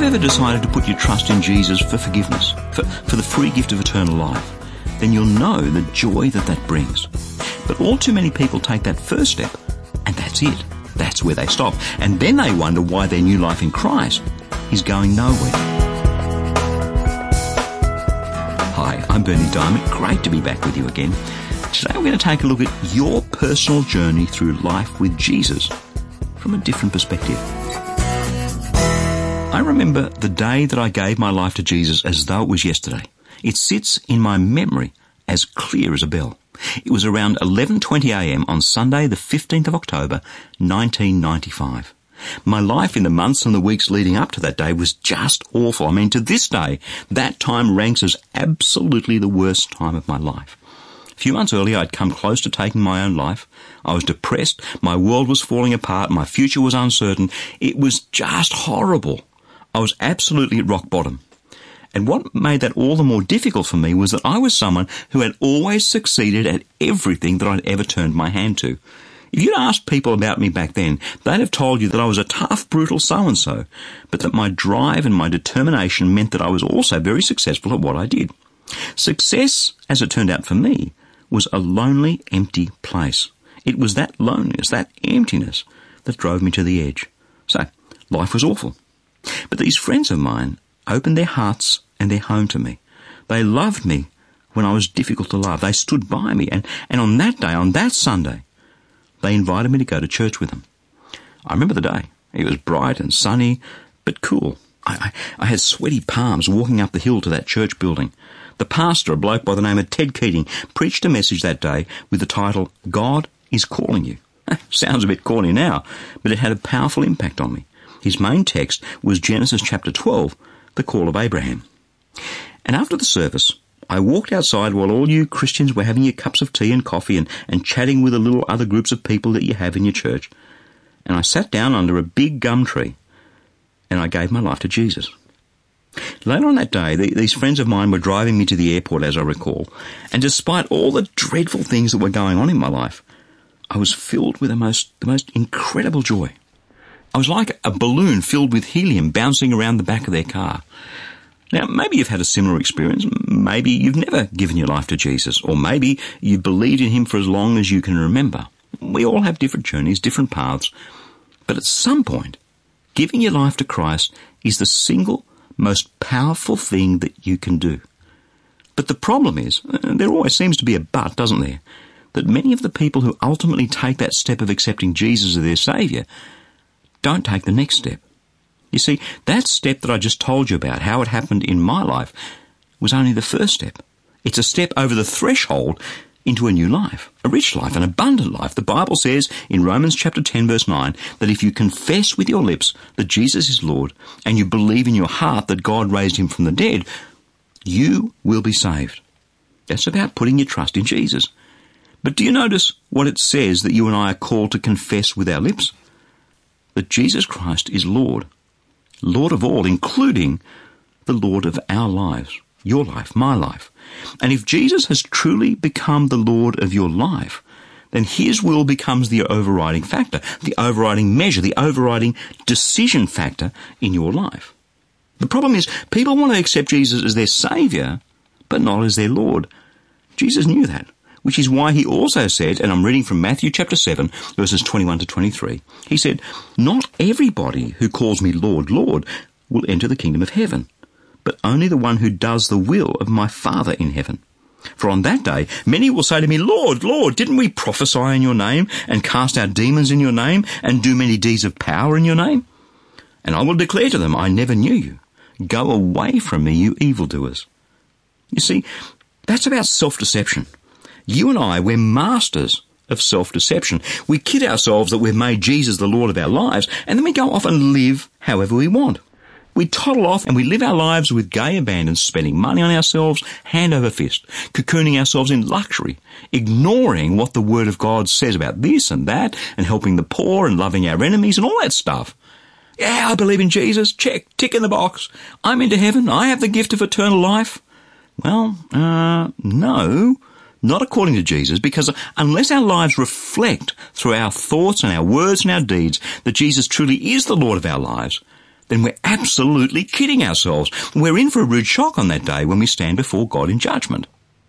you've ever decided to put your trust in Jesus for forgiveness, for the free gift of eternal life, then you'll know the joy that brings. But all too many people take that first step, and that's it. That's where they stop. And then they wonder why their new life in Christ is going nowhere. Hi, I'm Berni Dymet. Great to be back with you again. Today we're going to take a look at your personal journey through life with Jesus from a different perspective. I remember the day that I gave my life to Jesus as though it was yesterday. It sits in my memory as clear as a bell. It was around 11:20 a.m. on Sunday, the 15th of October, 1995. My life in the months and the weeks leading up to that day was just awful. I mean, to this day, that time ranks as absolutely the worst time of my life. A few months earlier, I'd come close to taking my own life. I was depressed. My world was falling apart. My future was uncertain. It was just horrible. I was absolutely at rock bottom. And what made that all the more difficult for me was that I was someone who had always succeeded at everything that I'd ever turned my hand to. If you'd asked people about me back then, they'd have told you that I was a tough, brutal so-and-so, but that my drive and my determination meant that I was also very successful at what I did. Success, as it turned out for me, was a lonely, empty place. It was that loneliness, that emptiness, that drove me to the edge. So, life was awful. But these friends of mine opened their hearts and their home to me. They loved me when I was difficult to love. They stood by me. And on that day, on that Sunday, they invited me to go to church with them. I remember the day. It was bright and sunny, but cool. I had sweaty palms walking up the hill to that church building. The pastor, a bloke by the name of Ted Keating, preached a message that day with the title, God is Calling You. Sounds a bit corny now, but it had a powerful impact on me. His main text was Genesis chapter 12, the call of Abraham. And after the service, I walked outside while all you Christians were having your cups of tea and coffee and chatting with the little other groups of people that you have in your church. And I sat down under a big gum tree and I gave my life to Jesus. Later on that day, these friends of mine were driving me to the airport, as I recall, and despite all the dreadful things that were going on in my life, I was filled with the most incredible joy. I was like a balloon filled with helium bouncing around the back of their car. Now, maybe you've had a similar experience. Maybe you've never given your life to Jesus, or maybe you've believed in him for as long as you can remember. We all have different journeys, different paths. But at some point, giving your life to Christ is the single most powerful thing that you can do. But the problem is, there always seems to be a but, doesn't there? That many of the people who ultimately take that step of accepting Jesus as their Saviour don't take the next step. You see, that step that I just told you about, how it happened in my life, was only the first step. It's a step over the threshold into a new life, a rich life, an abundant life. The Bible says in Romans chapter 10 verse 9 that if you confess with your lips that Jesus is Lord and you believe in your heart that God raised him from the dead, you will be saved. That's about putting your trust in Jesus. But do you notice what it says that you and I are called to confess with our lips? That Jesus Christ is Lord. Lord of all, including the Lord of our lives. Your life, my life. And if Jesus has truly become the Lord of your life, then his will becomes the overriding factor, the overriding measure, the overriding decision factor in your life. The problem is, people want to accept Jesus as their Saviour, but not as their Lord. Jesus knew that, which is why he also said, and I'm reading from Matthew chapter 7, verses 21 to 23, he said, not everybody who calls me Lord, Lord, will enter the kingdom of heaven, but only the one who does the will of my Father in heaven. For on that day, many will say to me, Lord, Lord, didn't we prophesy in your name, and cast out demons in your name, and do many deeds of power in your name? And I will declare to them, I never knew you. Go away from me, you evildoers. You see, that's about self-deception. You and I, we're masters of self-deception. We kid ourselves that we've made Jesus the Lord of our lives, and then we go off and live however we want. We toddle off and we live our lives with gay abandon, spending money on ourselves hand over fist, cocooning ourselves in luxury, ignoring what the Word of God says about this and that, and helping the poor and loving our enemies and all that stuff. Yeah, I believe in Jesus. Check, tick in the box. I'm into heaven. I have the gift of eternal life. Well, no. Not according to Jesus, because unless our lives reflect through our thoughts and our words and our deeds that Jesus truly is the Lord of our lives, then we're absolutely kidding ourselves. We're in for a rude shock on that day when we stand before God in judgment.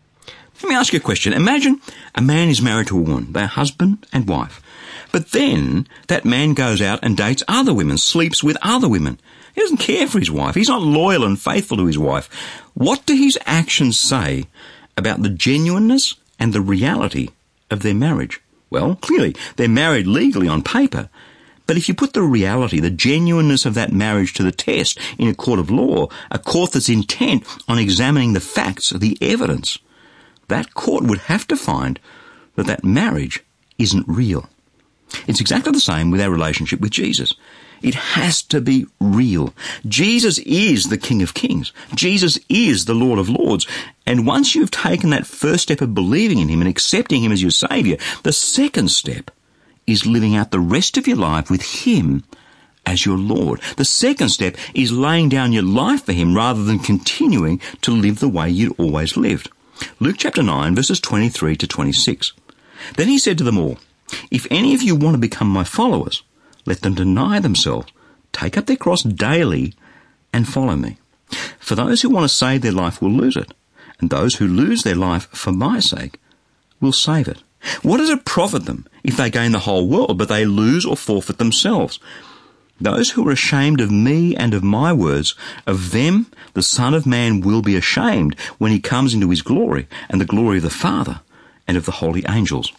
Let me ask you a question. Imagine a man is married to a woman. They're husband and wife. But then that man goes out and dates other women, sleeps with other women. He doesn't care for his wife. He's not loyal and faithful to his wife. What do his actions say about the genuineness and the reality of their marriage? Well, clearly, they're married legally on paper. But if you put the reality, the genuineness of that marriage to the test in a court of law, a court that's intent on examining the facts, the evidence, that court would have to find that that marriage isn't real. It's exactly the same with our relationship with Jesus. It has to be real. Jesus is the King of Kings. Jesus is the Lord of Lords. And once you've taken that first step of believing in him and accepting him as your Saviour, the second step is living out the rest of your life with him as your Lord. The second step is laying down your life for him rather than continuing to live the way you'd always lived. Luke chapter 9, verses 23 to 26. Then he said to them all, "If any of you want to become my followers, let them deny themselves, take up their cross daily, and follow me. For those who want to save their life will lose it, and those who lose their life for my sake will save it. What does it profit them if they gain the whole world, but they lose or forfeit themselves? Those who are ashamed of me and of my words, of them the Son of Man will be ashamed when he comes into his glory and the glory of the Father and of the holy angels."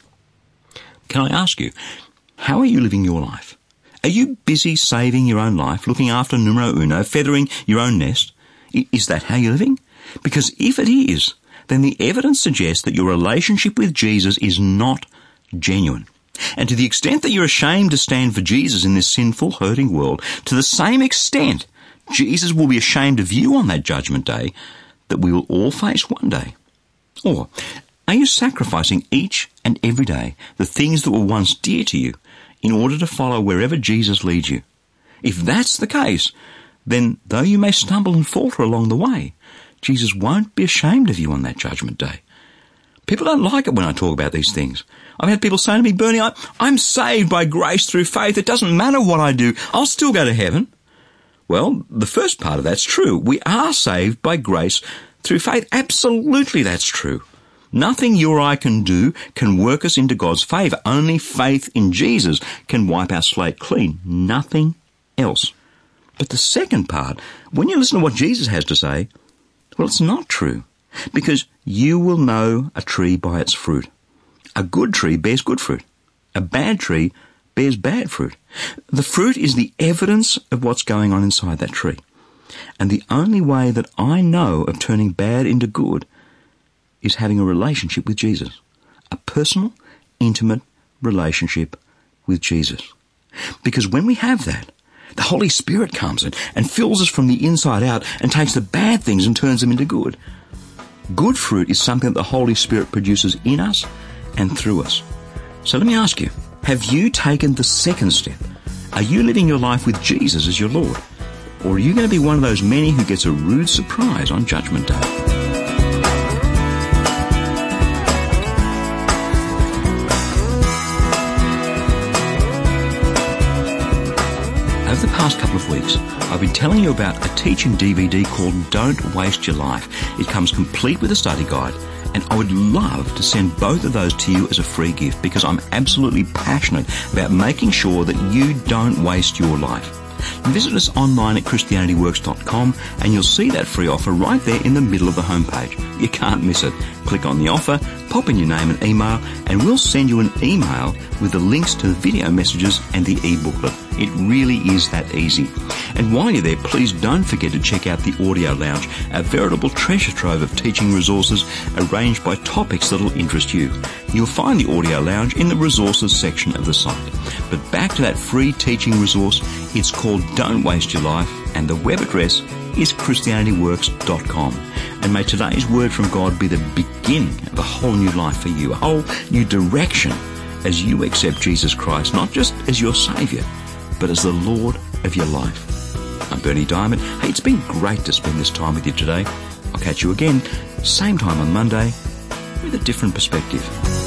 Can I ask you, how are you living your life? Are you busy saving your own life, looking after numero uno, feathering your own nest? Is that how you're living? Because if it is, then the evidence suggests that your relationship with Jesus is not genuine. And to the extent that you're ashamed to stand for Jesus in this sinful, hurting world, to the same extent, Jesus will be ashamed of you on that judgment day that we will all face one day. Or, are you sacrificing each and every day the things that were once dear to you in order to follow wherever Jesus leads you? If that's the case, then though you may stumble and falter along the way, Jesus won't be ashamed of you on that judgment day. People don't like it when I talk about these things. I've had people say to me, "Bernie, I'm saved by grace through faith. It doesn't matter what I do. I'll still go to heaven." Well, the first part of that's true. We are saved by grace through faith. Absolutely, that's true. Nothing you or I can do can work us into God's favour. Only faith in Jesus can wipe our slate clean. Nothing else. But the second part, when you listen to what Jesus has to say, well, it's not true. Because you will know a tree by its fruit. A good tree bears good fruit. A bad tree bears bad fruit. The fruit is the evidence of what's going on inside that tree. And the only way that I know of turning bad into good is having a relationship with Jesus. A personal, intimate relationship with Jesus. Because when we have that, the Holy Spirit comes in and fills us from the inside out and takes the bad things and turns them into good. Good fruit is something that the Holy Spirit produces in us and through us. So let me ask you, have you taken the second step? Are you living your life with Jesus as your Lord? Or are you going to be one of those many who gets a rude surprise on Judgment Day? Over the past couple of weeks, I've been telling you about a teaching DVD called Don't Waste Your Life. It comes complete with a study guide, and I would love to send both of those to you as a free gift because I'm absolutely passionate about making sure that you don't waste your life. Visit us online at ChristianityWorks.com and you'll see that free offer right there in the middle of the homepage. You can't miss it. Click on the offer, pop in your name and email, and we'll send you an email with the links to the video messages and the e-booklet. It really is that easy. And while you're there, please don't forget to check out the Audio Lounge, a veritable treasure trove of teaching resources arranged by topics that'll interest you. You'll find the Audio Lounge in the resources section of the site. But back to that free teaching resource, it's called Don't Waste Your Life, and the web address is ChristianityWorks.com. And may today's word from God be the beginning of a whole new life for you, a whole new direction as you accept Jesus Christ, not just as your Saviour, but as the Lord of your life. I'm Bernie Diamond. Hey, it's been great to spend this time with you today. I'll catch you again, same time on Monday, with a different perspective.